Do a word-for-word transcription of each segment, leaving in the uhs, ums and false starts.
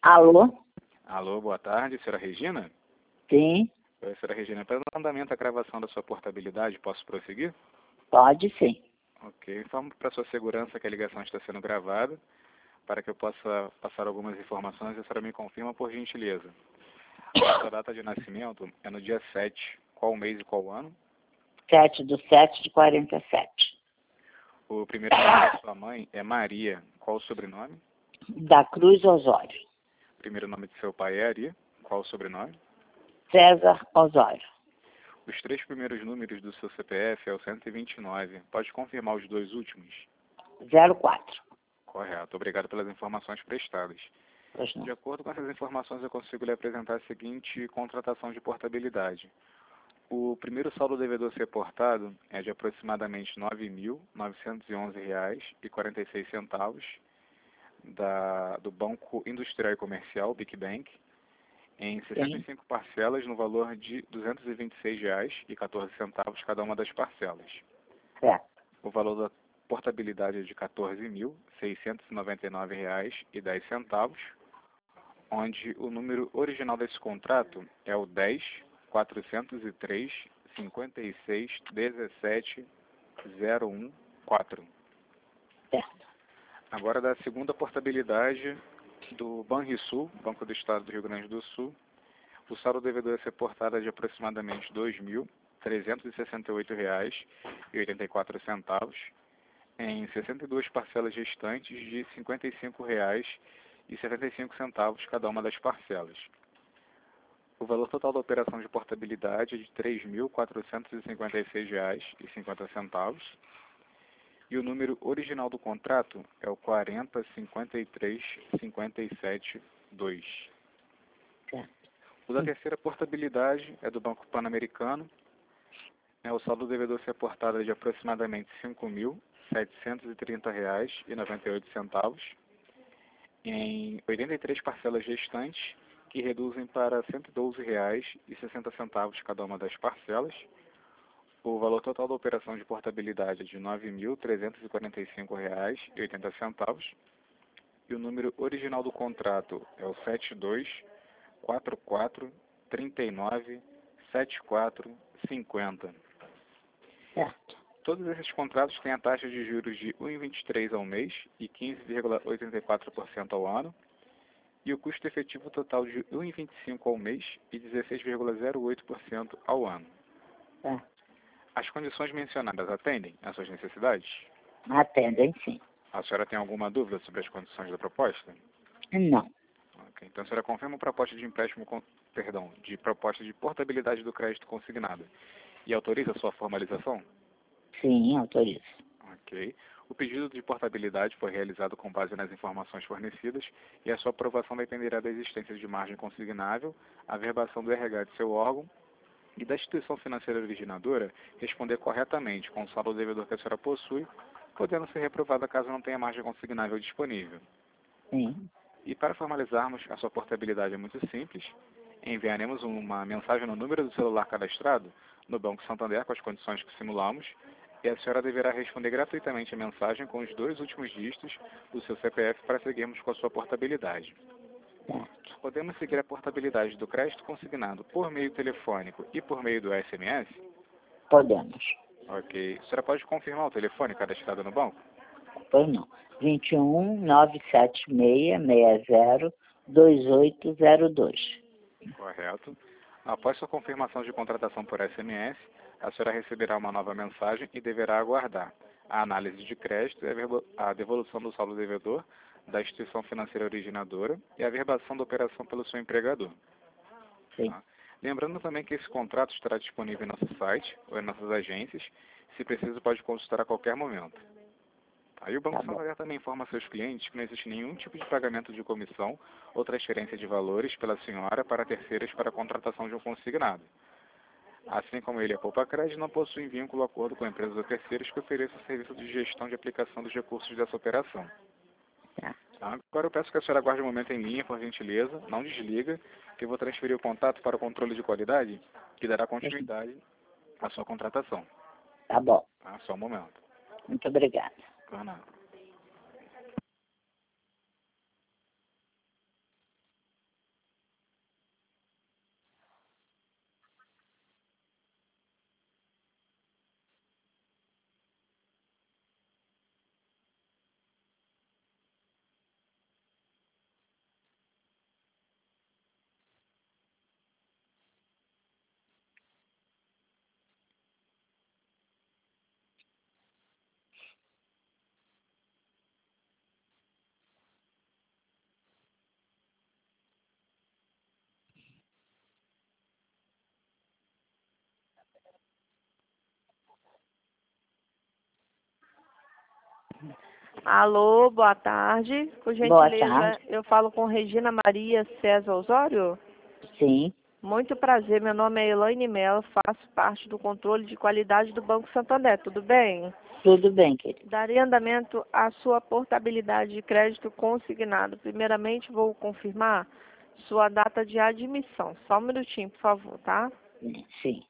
Alô? Alô, boa tarde, senhora Regina? Sim, Oi, senhora Regina, pelo andamento da gravação da sua portabilidade, posso prosseguir? pode sim. Ok, informo para sua segurança que a ligação está sendo gravada, para que eu possa passar algumas informações e a senhora me confirma por gentileza. A sua data de nascimento é no dia sete, qual mês e qual ano? sete do sete de quarenta e sete. O primeiro nome da sua mãe é Maria, qual o sobrenome? Da Cruz Osório. O primeiro nome de seu pai é Ari, qual o sobrenome? César Osório. Os três primeiros números do seu C P F é o cento e vinte e nove. Pode confirmar os dois últimos? zero quatro. Correto. Obrigado pelas informações prestadas. Pois não. De acordo com essas informações, eu consigo lhe apresentar a seguinte contratação de portabilidade. O primeiro saldo devedor a ser portado é de aproximadamente nove mil novecentos e onze reais e quarenta e seis centavos da, do Banco Industrial e Comercial, Big Bank, em sessenta e cinco parcelas no valor de duzentos e vinte e seis reais e quatorze centavos cada uma das parcelas. Certo. O valor da portabilidade é de quatorze mil seiscentos e noventa e nove reais e dez centavos, onde o número original desse contrato é o dez, quatrocentos e três, cinquenta e seis, dezessete, zero um quatro. Certo. Agora da segunda portabilidade do Banrisul, Banco do Estado do Rio Grande do Sul, o saldo devedor a ser portado é de aproximadamente dois mil trezentos e sessenta e oito reais e oitenta e quatro centavos, em sessenta e duas parcelas restantes de cinquenta e cinco reais e setenta e cinco centavos cada uma das parcelas. O valor total da operação de portabilidade é de três mil quatrocentos e cinquenta e seis reais e cinquenta centavos, e o número original do contrato é o quarenta, cinquenta e três, cinquenta e sete, dois. Certo. O da terceira portabilidade é do Banco Pan-Americano. É, o saldo devedor ser portado é de aproximadamente cinco mil setecentos e trinta reais e noventa e oito centavos, em oitenta e três parcelas restantes, que reduzem para cento e doze reais e sessenta centavos cada uma das parcelas. O valor total da operação de portabilidade é de nove mil trezentos e quarenta e cinco reais e oitenta centavos, e o número original do contrato é o sete dois quatro quatro três nove sete quatro cinquenta. Certo. Todos esses contratos têm a taxa de juros de um vírgula vinte e três ao mês e quinze vírgula oitenta e quatro por cento ao ano, e o custo efetivo total de um vírgula vinte e cinco ao mês e dezesseis vírgula zero oito por cento ao ano. Certo. As condições mencionadas atendem às suas necessidades? Atendem sim. A senhora tem alguma dúvida sobre as condições da proposta? Não. Ok, então a senhora confirma a proposta de empréstimo, com, perdão, de proposta de portabilidade do crédito consignado e autoriza a sua formalização? Sim, autorizo. Ok. O pedido de portabilidade foi realizado com base nas informações fornecidas e a sua aprovação dependerá da existência de margem consignável, a verbação do R H de seu órgão e da instituição financeira originadora responder corretamente com o saldo devedor que a senhora possui, podendo ser reprovada caso não tenha margem consignável disponível. Sim. E para formalizarmos, a sua portabilidade é muito simples. Enviaremos uma mensagem no número do celular cadastrado no Banco Santander com as condições que simulamos, e a senhora deverá responder gratuitamente a mensagem com os dois últimos dígitos do seu C P F para seguirmos com a sua portabilidade. Certo. Podemos seguir a portabilidade do crédito consignado por meio telefônico e por meio do S M S? Podemos. Ok. A senhora pode confirmar o telefone cadastrado no banco? Pois não. vinte e um, nove sete seis, seis zero, dois oito zero dois. Correto. Após sua confirmação de contratação por S M S, a senhora receberá uma nova mensagem e deverá aguardar a análise de crédito e a devolução do saldo devedor da instituição financeira originadora e a verbação da operação pelo seu empregador. Sim. Tá? Lembrando também que esse contrato estará disponível em nosso site ou em nossas agências. Se preciso, pode consultar a qualquer momento. Aí o Banco Tá bom. Santander também informa a seus clientes que não existe nenhum tipo de pagamento de comissão ou transferência de valores pela senhora para terceiros para a contratação de um consignado. Assim como ele, a Poupa Crédito não possui vínculo ou acordo com empresas ou terceiros que ofereçam serviço de gestão de aplicação dos recursos dessa operação. Tá. Tá? Agora eu peço que a senhora aguarde um momento em linha, por gentileza, não desliga, que eu vou transferir o contato para o controle de qualidade, que dará continuidade à sua contratação. Tá bom. Tá? Só um momento. Muito obrigada. Por nada. Alô, boa tarde. Por Boa gentileza, tarde. eu falo com Regina Maria César Osório? Sim, Muito prazer, meu nome é Elaine Mello, faço parte do controle de qualidade do Banco Santander, tudo bem? tudo bem, querido. Darei andamento à sua portabilidade de crédito consignado. Primeiramente, vou confirmar sua data de admissão. Só um minutinho, por favor, tá? Sim.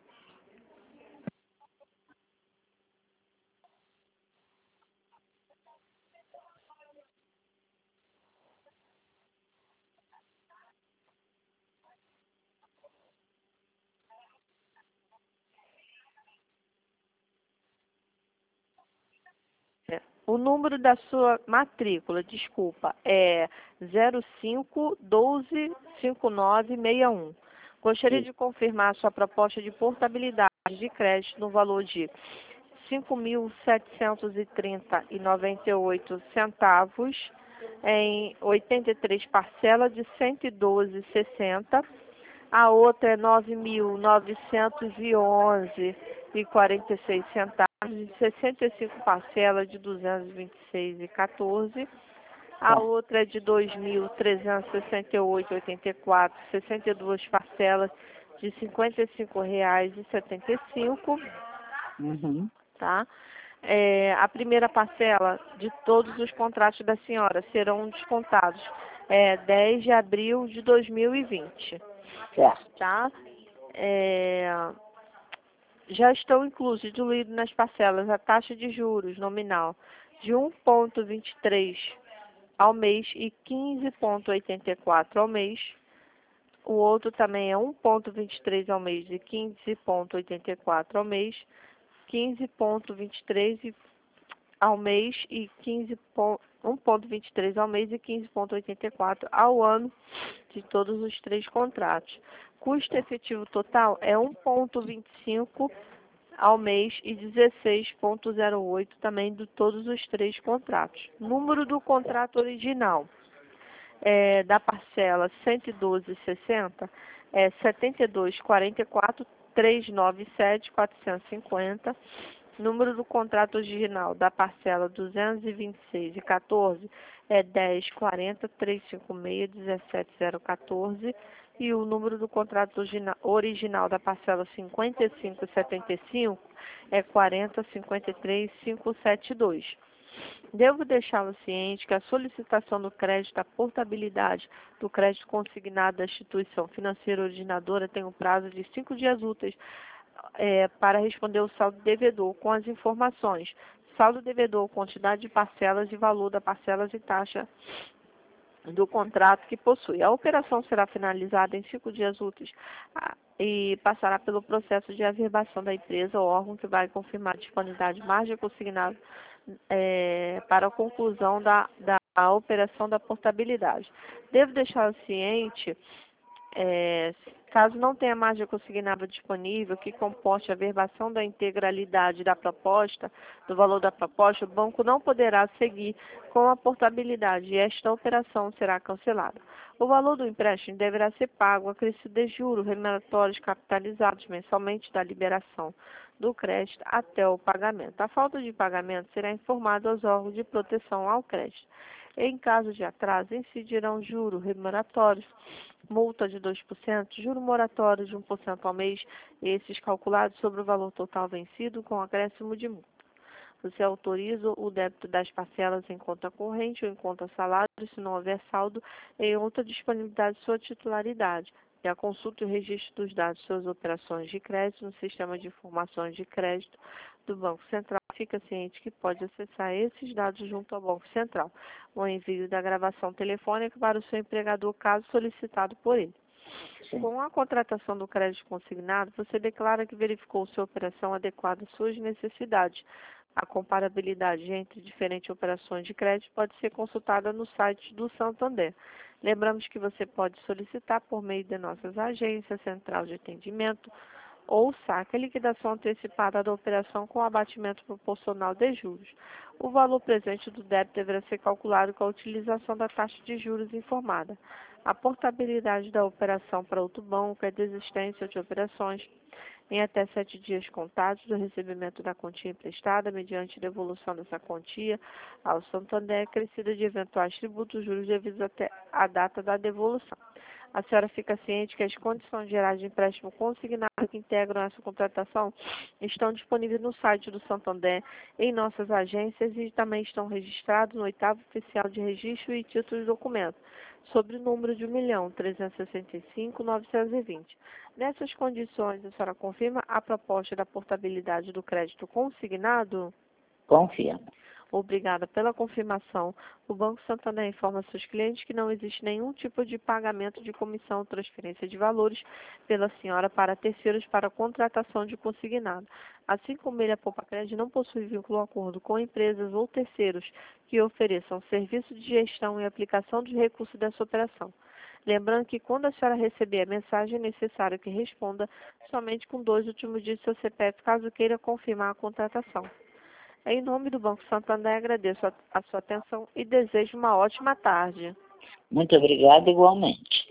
O número da sua matrícula, desculpa, é zero cinco um dois cinco nove seis um. Gostaria Sim. de confirmar sua proposta de portabilidade de crédito no valor de cinco mil setecentos e trinta reais e noventa e oito centavos em oitenta e três parcelas de cento e doze reais e sessenta centavos. A outra é nove mil novecentos e onze reais e quarenta e seis centavos, de sessenta e cinco parcelas de duzentos e vinte e seis reais e quatorze centavos. A Tá. outra é de dois mil trezentos e sessenta e oito reais e oitenta e quatro centavos, sessenta e duas parcelas de cinquenta e cinco reais e setenta e cinco centavos, Uhum. tá? É, a primeira parcela de todos os contratos da senhora serão descontados é, dez de abril de dois mil e vinte, Certo. tá? É, já estão inclusos e diluídos nas parcelas a taxa de juros nominal de um vírgula vinte e três ao mês e quinze vírgula oitenta e quatro ao mês. O outro também é um vírgula vinte e três ao mês e quinze vírgula oitenta e quatro ao mês, quinze vírgula vinte e três ao mês e quinze, um vírgula vinte e três ao mês e quinze vírgula oitenta e quatro ao ano de todos os três contratos. Custo efetivo total é um vírgula vinte e cinco ao mês e dezesseis vírgula zero oito também de todos os três contratos. Número do contrato original é, da parcela cento e doze reais e sessenta centavos é setenta e dois reais e quarenta e quatro centavos, trezentos e noventa e sete mil quatrocentos e cinquenta. Número do contrato original da parcela duzentos e vinte e seis reais e quatorze centavos é dez reais e quarenta centavos, trezentos e cinquenta e seis, dezessete mil e quatorze. E o número do contrato origina- original da parcela cinquenta e cinco reais e setenta e cinco é quarenta reais e cinquenta e três mil quinhentos e setenta e dois. Devo deixá-lo ciente que a solicitação do crédito, a portabilidade do crédito consignado da instituição financeira originadora tem um prazo de cinco dias úteis é, para responder o saldo devedor com as informações: saldo devedor, quantidade de parcelas e valor da parcelas e taxa do contrato que possui. A operação será finalizada em cinco dias úteis ah, e passará pelo processo de averbação da empresa ou órgão que vai confirmar a disponibilidade de margem consignada é, para a conclusão da, da operação da portabilidade. Devo deixar ciente, é, caso não tenha margem consignada disponível que comporte a averbação da integralidade da proposta, do valor da proposta, o banco não poderá seguir com a portabilidade e esta operação será cancelada. O valor do empréstimo deverá ser pago acrescido de juros remuneratórios capitalizados mensalmente da liberação do crédito até o pagamento. A falta de pagamento será informada aos órgãos de proteção ao crédito. Em caso de atraso, incidirão juros remuneratórios, multa de dois por cento, juro moratório de um por cento ao mês, esses calculados sobre o valor total vencido com acréscimo de multa. Você autoriza o débito das parcelas em conta corrente ou em conta salário, se não houver saldo em outra disponibilidade de sua titularidade. E a consulta e o registro dos dados de suas operações de crédito no sistema de informações de crédito do Banco Central. Fica ciente que pode acessar esses dados junto ao Banco Central. O envio da gravação telefônica para o seu empregador, caso solicitado por ele. Sim. Com a contratação do crédito consignado, você declara que verificou sua operação adequada às suas necessidades. A comparabilidade entre diferentes operações de crédito pode ser consultada no site do Santander. Lembramos que você pode solicitar por meio de nossas agências, central de atendimento ou saque a liquidação antecipada da operação com abatimento proporcional de juros. O valor presente do débito deverá ser calculado com a utilização da taxa de juros informada. A portabilidade da operação para outro banco é desistência de operações em até sete dias contados do recebimento da quantia emprestada, mediante devolução dessa quantia ao Santander, acrescida de eventuais tributos, juros devidos até a data da devolução. A senhora fica ciente que as condições gerais de empréstimo consignado que integram essa contratação estão disponíveis no site do Santander, em nossas agências e também estão registrados no oitavo oficial de registro e títulos de documento, sobre o número de um milhão trezentos e sessenta e cinco mil novecentos e vinte. Nessas condições, a senhora confirma a proposta da portabilidade do crédito consignado? Confirmo. Obrigada pela confirmação. O Banco Santander informa seus clientes que não existe nenhum tipo de pagamento de comissão ou transferência de valores pela senhora para terceiros para contratação de consignado. Assim como ele, a Poupacred não possui vínculo ou acordo com empresas ou terceiros que ofereçam serviço de gestão e aplicação de recursos dessa operação. Lembrando que quando a senhora receber a mensagem, é necessário que responda somente com dois últimos dígitos do seu C P F, caso queira confirmar a contratação. Em nome do Banco Santander, agradeço a, a sua atenção e desejo uma ótima tarde. Muito obrigada, igualmente.